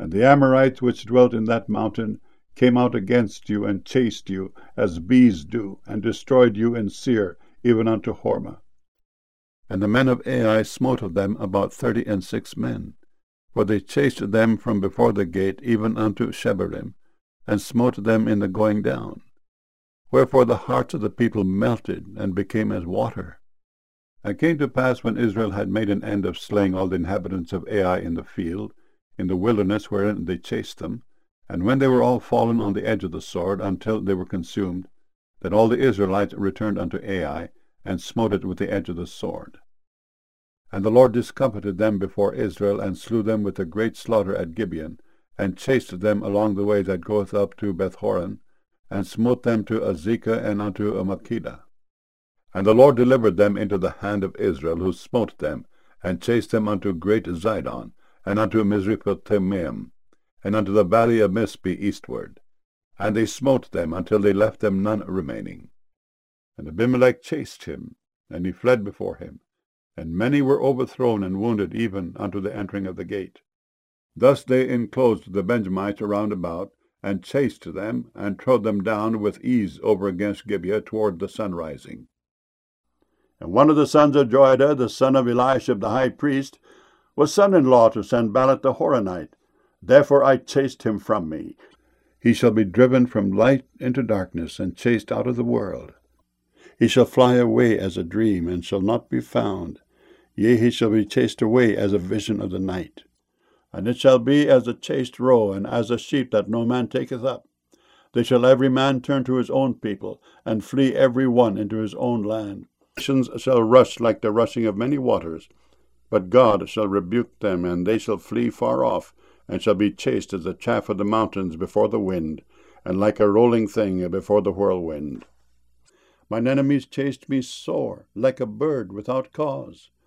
And the Amorites which dwelt in that mountain came out against you, and chased you, as bees do, and destroyed you in Seir, even unto Hormah. And the men of Ai smote of them about 36 men, for they chased them from before the gate, even unto Shebarim, and smote them in the going down. Wherefore the hearts of the people melted, and became as water. And it came to pass, when Israel had made an end of slaying all the inhabitants of Ai in the field, in the wilderness wherein they chased them, and when they were all fallen on the edge of the sword, until they were consumed, that all the Israelites returned unto Ai, and smote it with the edge of the sword. And the Lord discomfited them before Israel, and slew them with a great slaughter at Gibeon, and chased them along the way that goeth up to Bethhoron, and smote them to Azekah and unto Makkedah. And the Lord delivered them into the hand of Israel, who smote them, and chased them unto great Zidon, and unto Misrephothmaim, and unto the valley of Mizpe eastward. And they smote them until they left them none remaining. And Abimelech chased him, and he fled before him, and many were overthrown and wounded even unto the entering of the gate. Thus they enclosed the Benjamites around about, and chased them, and trode them down with ease over against Gibeah toward the sunrising. And one of the sons of Joiada, the son of Eliashib the high priest, was son-in-law to Sanballat the Horonite. Therefore I chased him from me. He shall be driven from light into darkness, and chased out of the world. He shall fly away as a dream, and shall not be found. Yea, he shall be chased away as a vision of the night. And it shall be as a chased roe, and as a sheep that no man taketh up. They shall every man turn to his own people, and flee every one into his own land. Nations shall rush like the rushing of many waters, but God shall rebuke them, and they shall flee far off, and shall be chased as the chaff of the mountains before the wind, and like a rolling thing before the whirlwind. Mine enemies chased me sore, like a bird without cause.